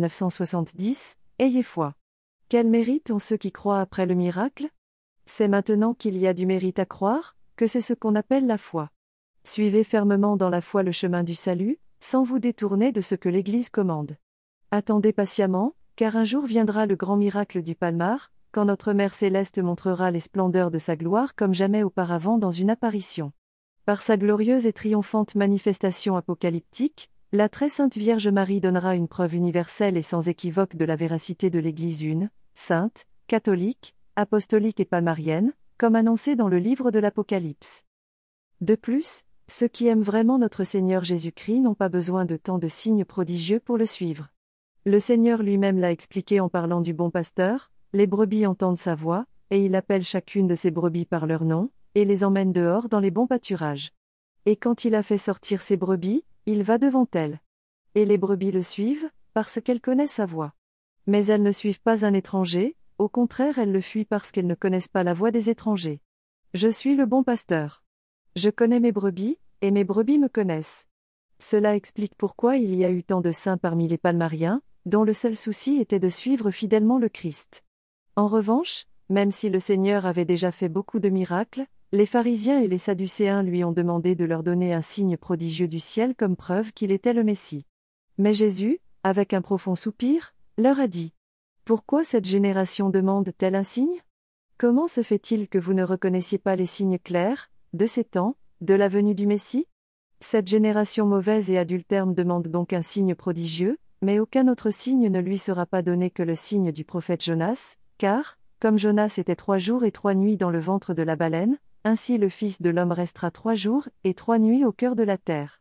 1970, « Ayez foi. » Quel mérite ont ceux qui croient après le miracle? C'est maintenant qu'il y a du mérite à croire, que c'est ce qu'on appelle la foi. Suivez fermement dans la foi le chemin du salut, sans vous détourner de ce que l'Église commande. Attendez patiemment, car un jour viendra le grand miracle du Palmar, quand notre Mère Céleste montrera les splendeurs de sa gloire comme jamais auparavant dans une apparition. Par sa glorieuse et triomphante manifestation apocalyptique, la très sainte Vierge Marie donnera une preuve universelle et sans équivoque de la véracité de l'Église une, sainte, catholique, apostolique et palmarienne, comme annoncé dans le livre de l'Apocalypse. De plus, ceux qui aiment vraiment notre Seigneur Jésus-Christ n'ont pas besoin de tant de signes prodigieux pour le suivre. Le Seigneur lui-même l'a expliqué en parlant du bon pasteur, les brebis entendent sa voix, et il appelle chacune de ses brebis par leur nom, et les emmène dehors dans les bons pâturages. Et quand il a fait sortir ses brebis, il va devant elles. Et les brebis le suivent, parce qu'elles connaissent sa voix. Mais elles ne suivent pas un étranger, au contraire elles le fuient parce qu'elles ne connaissent pas la voix des étrangers. Je suis le bon pasteur. Je connais mes brebis, et mes brebis me connaissent. Cela explique pourquoi il y a eu tant de saints parmi les palmariens, dont le seul souci était de suivre fidèlement le Christ. En revanche, même si le Seigneur avait déjà fait beaucoup de miracles, les pharisiens et les sadducéens lui ont demandé de leur donner un signe prodigieux du ciel comme preuve qu'il était le Messie. Mais Jésus, avec un profond soupir, leur a dit : « Pourquoi cette génération demande-t-elle un signe ? Comment se fait-il que vous ne reconnaissiez pas les signes clairs, de ces temps, de la venue du Messie ? Cette génération mauvaise et adultère demande donc un signe prodigieux, mais aucun autre signe ne lui sera pas donné que le signe du prophète Jonas, car, comme Jonas était 3 jours et 3 nuits dans le ventre de la baleine, ainsi le Fils de l'homme restera 3 jours et 3 nuits au cœur de la terre.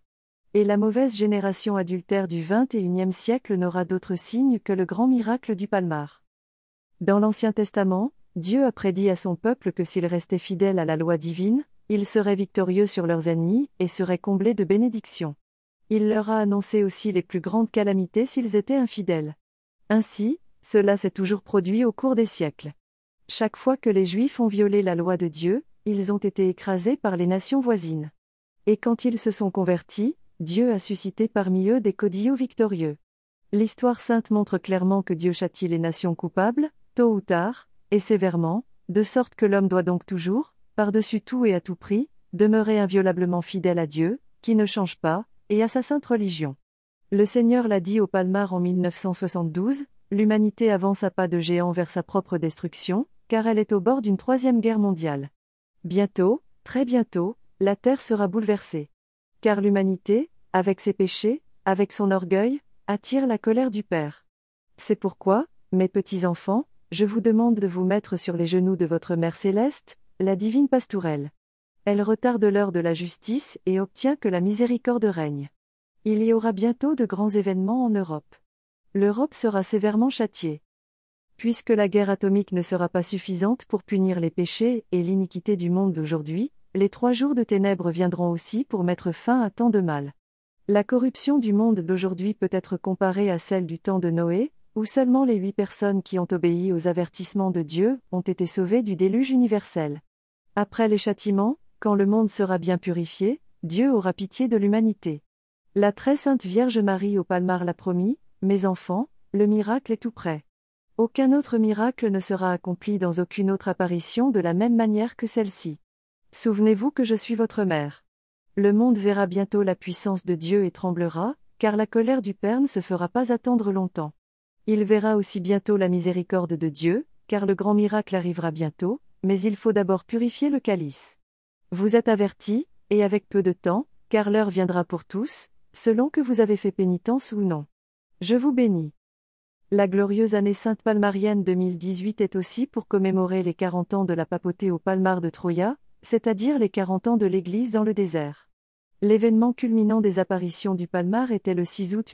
Et la mauvaise génération adultère du XXIe siècle n'aura d'autre signe que le grand miracle du Palmar. Dans l'Ancien Testament, Dieu a prédit à son peuple que s'ils restaient fidèles à la loi divine, ils seraient victorieux sur leurs ennemis et seraient comblés de bénédictions. Il leur a annoncé aussi les plus grandes calamités s'ils étaient infidèles. Ainsi, cela s'est toujours produit au cours des siècles. Chaque fois que les Juifs ont violé la loi de Dieu, ils ont été écrasés par les nations voisines. Et quand ils se sont convertis, Dieu a suscité parmi eux des caudillots victorieux. L'histoire sainte montre clairement que Dieu châtie les nations coupables, tôt ou tard, et sévèrement, de sorte que l'homme doit donc toujours, par-dessus tout et à tout prix, demeurer inviolablement fidèle à Dieu, qui ne change pas, et à sa sainte religion. Le Seigneur l'a dit au Palmar en 1972, l'humanité avance à pas de géant vers sa propre destruction, car elle est au bord d'une troisième guerre mondiale. Bientôt, très bientôt, la terre sera bouleversée. Car l'humanité, avec ses péchés, avec son orgueil, attire la colère du Père. C'est pourquoi, mes petits enfants, je vous demande de vous mettre sur les genoux de votre Mère céleste, la divine pastourelle. Elle retarde l'heure de la justice et obtient que la miséricorde règne. Il y aura bientôt de grands événements en Europe. L'Europe sera sévèrement châtiée. Puisque la guerre atomique ne sera pas suffisante pour punir les péchés et l'iniquité du monde d'aujourd'hui, les 3 jours de ténèbres viendront aussi pour mettre fin à tant de mal. La corruption du monde d'aujourd'hui peut être comparée à celle du temps de Noé, où seulement les 8 personnes qui ont obéi aux avertissements de Dieu ont été sauvées du déluge universel. Après les châtiments, quand le monde sera bien purifié, Dieu aura pitié de l'humanité. La très sainte Vierge Marie au Palmar l'a promis, mes enfants, le miracle est tout près. Aucun autre miracle ne sera accompli dans aucune autre apparition de la même manière que celle-ci. Souvenez-vous que je suis votre mère. Le monde verra bientôt la puissance de Dieu et tremblera, car la colère du Père ne se fera pas attendre longtemps. Il verra aussi bientôt la miséricorde de Dieu, car le grand miracle arrivera bientôt, mais il faut d'abord purifier le calice. Vous êtes avertis, et avec peu de temps, car l'heure viendra pour tous, selon que vous avez fait pénitence ou non. Je vous bénis. La glorieuse année sainte palmarienne 2018 est aussi pour commémorer les 40 ans de la papauté au Palmar de Troia, c'est-à-dire les 40 ans de l'Église dans le désert. L'événement culminant des apparitions du Palmar était le 6 août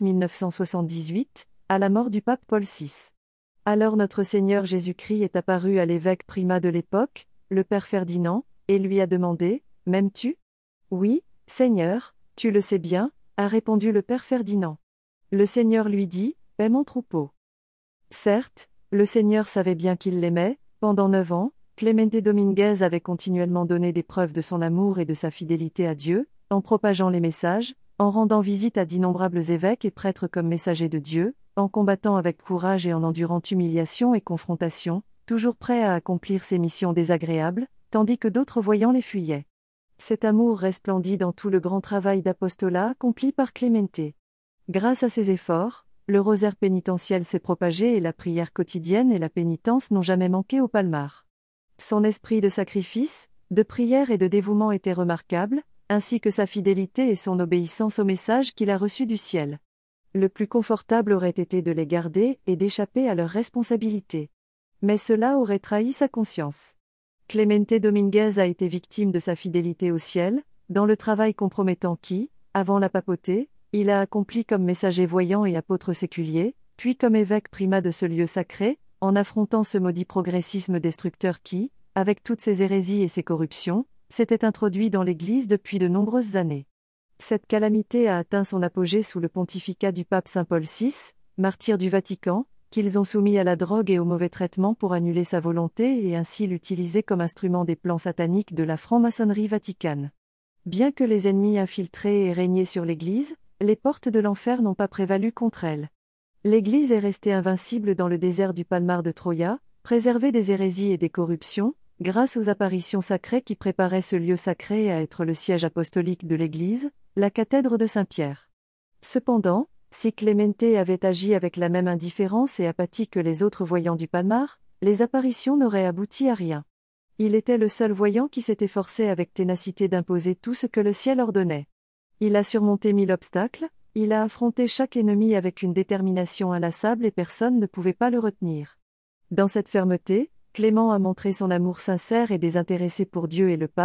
1978, à la mort du pape Paul VI. Alors notre Seigneur Jésus-Christ est apparu à l'évêque primat de l'époque, le père Ferdinand, et lui a demandé : « M'aimes-tu ? » »« Oui, Seigneur, tu le sais bien, » a répondu le père Ferdinand. Le Seigneur lui dit : « Paie mon troupeau. » Certes, le Seigneur savait bien qu'il l'aimait. Pendant 9 ans, Clemente Dominguez avait continuellement donné des preuves de son amour et de sa fidélité à Dieu, en propageant les messages, en rendant visite à d'innombrables évêques et prêtres comme messagers de Dieu, en combattant avec courage et en endurant humiliation et confrontation, toujours prêt à accomplir ses missions désagréables, tandis que d'autres voyants les fuyaient. Cet amour resplendit dans tout le grand travail d'apostolat accompli par Clemente. Grâce à ses efforts, le rosaire pénitentiel s'est propagé et la prière quotidienne et la pénitence n'ont jamais manqué au Palmar. Son esprit de sacrifice, de prière et de dévouement était remarquable, ainsi que sa fidélité et son obéissance au message qu'il a reçu du ciel. Le plus confortable aurait été de les garder et d'échapper à leurs responsabilités. Mais cela aurait trahi sa conscience. Clemente Dominguez a été victime de sa fidélité au ciel, dans le travail compromettant qui, avant la papauté, il a accompli comme messager voyant et apôtre séculier, puis comme évêque primat de ce lieu sacré, en affrontant ce maudit progressisme destructeur qui, avec toutes ses hérésies et ses corruptions, s'était introduit dans l'Église depuis de nombreuses années. Cette calamité a atteint son apogée sous le pontificat du pape Saint Paul VI, martyr du Vatican, qu'ils ont soumis à la drogue et au mauvais traitement pour annuler sa volonté et ainsi l'utiliser comme instrument des plans sataniques de la franc-maçonnerie vaticane. Bien que les ennemis infiltrés aient régné sur l'Église, les portes de l'enfer n'ont pas prévalu contre elle. L'Église est restée invincible dans le désert du Palmar de Troia, préservée des hérésies et des corruptions, grâce aux apparitions sacrées qui préparaient ce lieu sacré à être le siège apostolique de l'Église, la cathèdre de Saint-Pierre. Cependant, si Clemente avait agi avec la même indifférence et apathie que les autres voyants du Palmar, les apparitions n'auraient abouti à rien. Il était le seul voyant qui s'était forcé avec ténacité d'imposer tout ce que le ciel ordonnait. Il a surmonté 1000 obstacles, il a affronté chaque ennemi avec une détermination inlassable et personne ne pouvait pas le retenir. Dans cette fermeté, Clément a montré son amour sincère et désintéressé pour Dieu et le pape,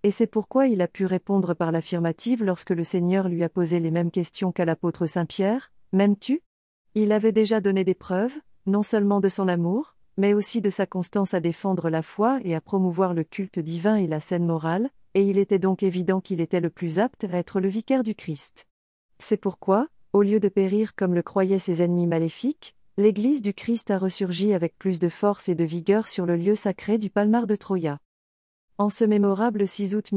Et c'est pourquoi il a pu répondre par l'affirmative lorsque le Seigneur lui a posé les mêmes questions qu'à l'apôtre Saint Pierre: M'aimes-tu? Il avait déjà donné des preuves, non seulement de son amour, mais aussi de sa constance à défendre la foi et à promouvoir le culte divin et la saine morale, et il était donc évident qu'il était le plus apte à être le vicaire du Christ. C'est pourquoi, au lieu de périr comme le croyaient ses ennemis maléfiques, l'Église du Christ a ressurgi avec plus de force et de vigueur sur le lieu sacré du Palmar de Troia. En ce mémorable 6 août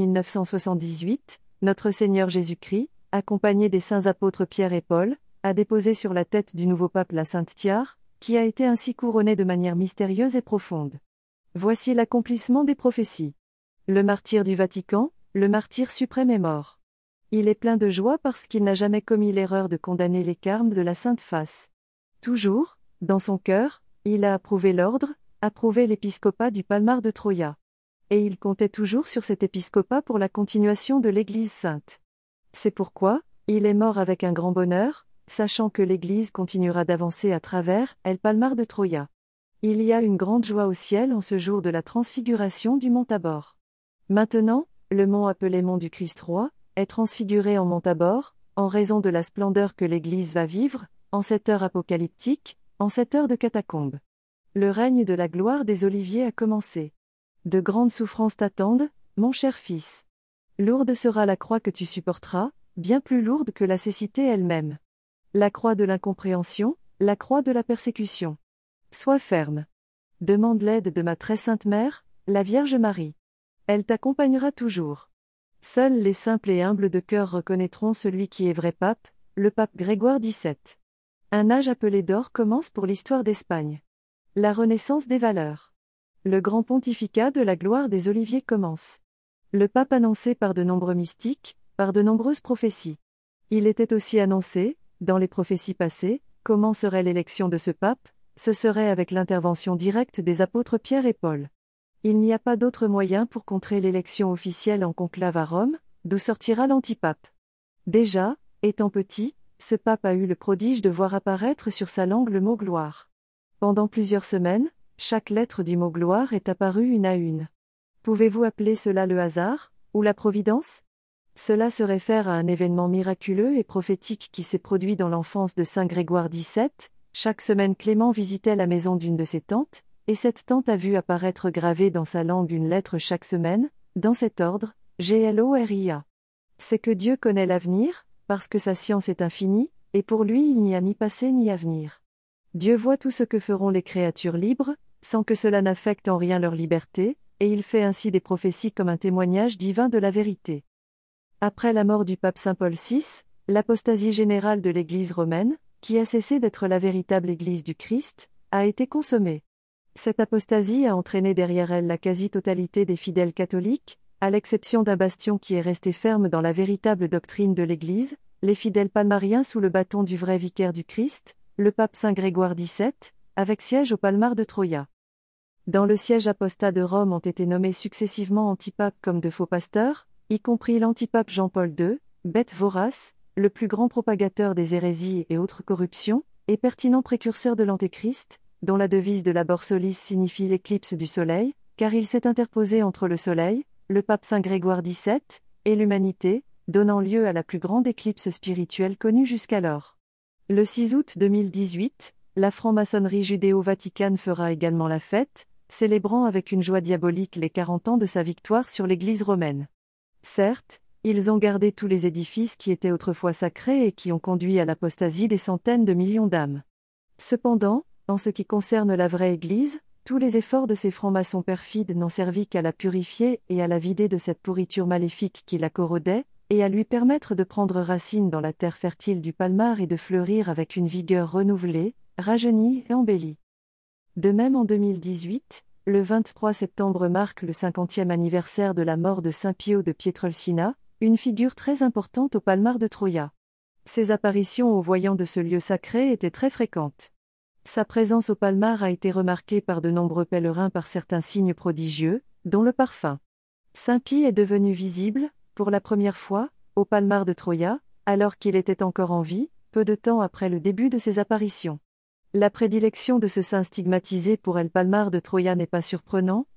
1978, notre Seigneur Jésus-Christ, accompagné des saints apôtres Pierre et Paul, a déposé sur la tête du nouveau pape la Sainte Tiare, qui a été ainsi couronnée de manière mystérieuse et profonde. Voici l'accomplissement des prophéties. Le martyr du Vatican, le martyr suprême est mort. Il est plein de joie parce qu'il n'a jamais commis l'erreur de condamner les carmes de la Sainte Face. Toujours, dans son cœur, il a approuvé l'ordre, approuvé l'épiscopat du Palmar de Troia. Et il comptait toujours sur cet épiscopat pour la continuation de l'Église sainte. C'est pourquoi, il est mort avec un grand bonheur, sachant que l'Église continuera d'avancer à travers El Palmar de Troia. Il y a une grande joie au ciel en ce jour de la transfiguration du mont Tabor. Maintenant, le mont appelé mont du Christ roi, est transfiguré en mont Tabor, en raison de la splendeur que l'Église va vivre, en cette heure apocalyptique, en cette heure de catacombes. Le règne de la gloire des oliviers a commencé. De grandes souffrances t'attendent, mon cher fils. Lourde sera la croix que tu supporteras, bien plus lourde que la cécité elle-même. La croix de l'incompréhension, la croix de la persécution. Sois ferme. Demande l'aide de ma très sainte mère, la Vierge Marie. Elle t'accompagnera toujours. Seuls les simples et humbles de cœur reconnaîtront celui qui est vrai pape, le pape Grégoire XVII. Un âge appelé d'or commence pour l'histoire d'Espagne. La renaissance des valeurs. Le grand pontificat de la gloire des oliviers commence. Le pape annoncé par de nombreux mystiques, par de nombreuses prophéties. Il était aussi annoncé, dans les prophéties passées, comment serait l'élection de ce pape, ce serait avec l'intervention directe des apôtres Pierre et Paul. Il n'y a pas d'autre moyen pour contrer l'élection officielle en conclave à Rome, d'où sortira l'antipape. Déjà, étant petit, ce pape a eu le prodige de voir apparaître sur sa langue le mot gloire. Pendant plusieurs semaines, chaque lettre du mot gloire est apparue une à une. Pouvez-vous appeler cela le hasard, ou la providence? Cela se réfère à un événement miraculeux et prophétique qui s'est produit dans l'enfance de Saint Grégoire XVII. Chaque semaine Clément visitait la maison d'une de ses tantes, et cette tante a vu apparaître gravée dans sa langue une lettre chaque semaine, dans cet ordre, Gloria. C'est que Dieu connaît l'avenir, parce que sa science est infinie, et pour lui il n'y a ni passé ni avenir. Dieu voit tout ce que feront les créatures libres, sans que cela n'affecte en rien leur liberté, et il fait ainsi des prophéties comme un témoignage divin de la vérité. Après la mort du pape Saint Paul VI, l'apostasie générale de l'Église romaine, qui a cessé d'être la véritable Église du Christ, a été consommée. Cette apostasie a entraîné derrière elle la quasi-totalité des fidèles catholiques, à l'exception d'un bastion qui est resté ferme dans la véritable doctrine de l'Église, les fidèles palmariens sous le bâton du vrai vicaire du Christ, le pape Saint Grégoire XVII, avec siège au Palmar de Troia. Dans le siège apostat de Rome ont été nommés successivement antipapes comme de faux pasteurs, y compris l'antipape Jean-Paul II, bête vorace, le plus grand propagateur des hérésies et autres corruptions, et pertinent précurseur de l'Antéchrist, dont la devise de la Borsolis signifie l'éclipse du soleil, car il s'est interposé entre le soleil, le pape Saint Grégoire XVII, et l'humanité, donnant lieu à la plus grande éclipse spirituelle connue jusqu'alors. Le 6 août 2018, la franc-maçonnerie judéo-vaticane fera également la fête, célébrant avec une joie diabolique les 40 ans de sa victoire sur l'Église romaine. Certes, ils ont gardé tous les édifices qui étaient autrefois sacrés et qui ont conduit à l'apostasie des centaines de millions d'âmes. Cependant, en ce qui concerne la vraie Église, tous les efforts de ces francs-maçons perfides n'ont servi qu'à la purifier et à la vider de cette pourriture maléfique qui la corrodait, et à lui permettre de prendre racine dans la terre fertile du Palmar et de fleurir avec une vigueur renouvelée, rajeunie et embellie. De même en 2018, le 23 septembre marque le 50e anniversaire de la mort de Saint Pio de Pietrelcina, une figure très importante au Palmar de Troia. Ses apparitions aux voyants de ce lieu sacré étaient très fréquentes. Sa présence au Palmar a été remarquée par de nombreux pèlerins par certains signes prodigieux, dont le parfum. Saint Pie est devenu visible, pour la première fois, au Palmar de Troia, alors qu'il était encore en vie, peu de temps après le début de ses apparitions. La prédilection de ce saint stigmatisé pour El Palmar de Troia n'est pas surprenant,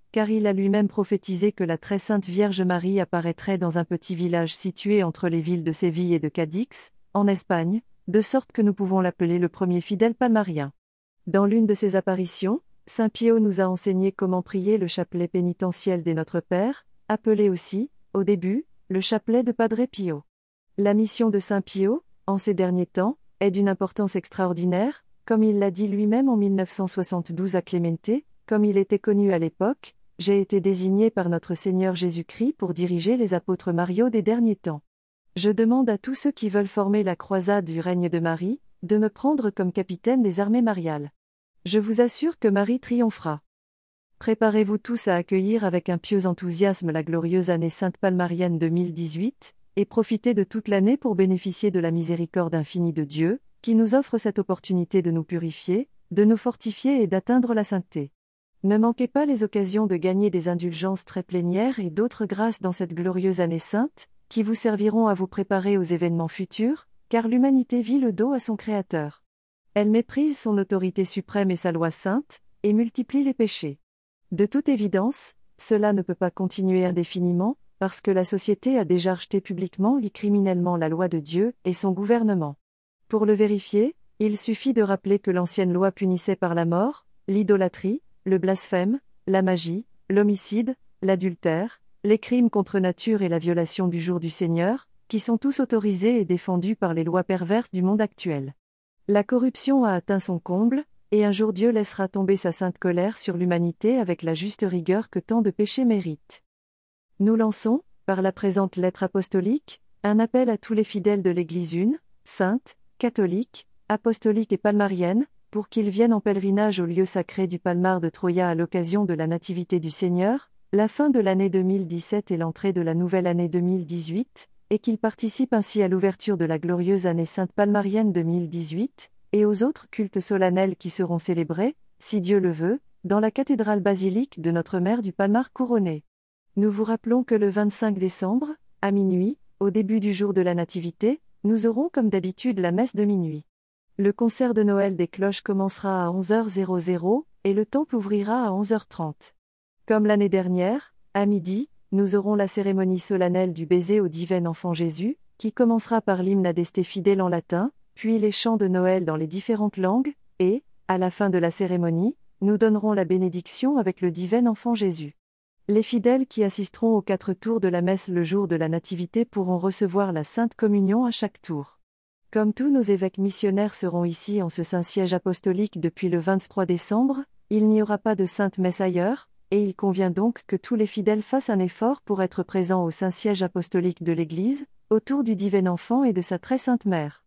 car il a lui-même prophétisé que la très sainte Vierge Marie apparaîtrait dans un petit village situé entre les villes de Séville et de Cadix, en Espagne, de sorte que nous pouvons l'appeler le premier fidèle palmarien. Dans l'une de ces apparitions, Saint Pio nous a enseigné comment prier le chapelet pénitentiel des Notre Père, appelé aussi, au début, le chapelet de Padre Pio. La mission de Saint Pio, en ces derniers temps, est d'une importance extraordinaire, comme il l'a dit lui-même en 1972 à Clemente, comme il était connu à l'époque, j'ai été désigné par notre Seigneur Jésus-Christ pour diriger les apôtres mariaux des derniers temps. Je demande à tous ceux qui veulent former la croisade du règne de Marie, de me prendre comme capitaine des armées mariales. Je vous assure que Marie triomphera. Préparez-vous tous à accueillir avec un pieux enthousiasme la glorieuse année sainte palmarienne 2018, et profitez de toute l'année pour bénéficier de la miséricorde infinie de Dieu, qui nous offre cette opportunité de nous purifier, de nous fortifier et d'atteindre la sainteté. Ne manquez pas les occasions de gagner des indulgences très plénières et d'autres grâces dans cette glorieuse année sainte, qui vous serviront à vous préparer aux événements futurs, car l'humanité vit le dos à son Créateur. Elle méprise son autorité suprême et sa loi sainte, et multiplie les péchés. De toute évidence, cela ne peut pas continuer indéfiniment, parce que la société a déjà rejeté publiquement et criminellement la loi de Dieu et son gouvernement. Pour le vérifier, il suffit de rappeler que l'ancienne loi punissait par la mort, l'idolâtrie, le blasphème, la magie, l'homicide, l'adultère, les crimes contre nature et la violation du jour du Seigneur, qui sont tous autorisés et défendus par les lois perverses du monde actuel. La corruption a atteint son comble, et un jour Dieu laissera tomber sa sainte colère sur l'humanité avec la juste rigueur que tant de péchés méritent. Nous lançons, par la présente lettre apostolique, un appel à tous les fidèles de l'Église une, sainte, catholique, apostolique et palmarienne, pour qu'ils viennent en pèlerinage au lieu sacré du Palmar de Troya à l'occasion de la Nativité du Seigneur, la fin de l'année 2017 et l'entrée de la nouvelle année 2018, et qu'ils participent ainsi à l'ouverture de la glorieuse année sainte palmarienne 2018, et aux autres cultes solennels qui seront célébrés, si Dieu le veut, dans la cathédrale basilique de Notre-Mère du Palmar couronné. Nous vous rappelons que le 25 décembre, à minuit, au début du jour de la Nativité, nous aurons comme d'habitude la messe de minuit. Le concert de Noël des cloches commencera à 11h00 et le temple ouvrira à 11h30. Comme l'année dernière, à midi, nous aurons la cérémonie solennelle du baiser au divin enfant Jésus, qui commencera par l'hymne Adeste Fidèle en latin, puis les chants de Noël dans les différentes langues, et, à la fin de la cérémonie, nous donnerons la bénédiction avec le divin enfant Jésus. Les fidèles qui assisteront aux 4 tours de la messe le jour de la Nativité pourront recevoir la Sainte Communion à chaque tour. Comme tous nos évêques missionnaires seront ici en ce Saint-Siège apostolique depuis le 23 décembre, il n'y aura pas de Sainte Messe ailleurs, et il convient donc que tous les fidèles fassent un effort pour être présents au Saint-Siège apostolique de l'Église, autour du divin enfant et de sa très sainte mère.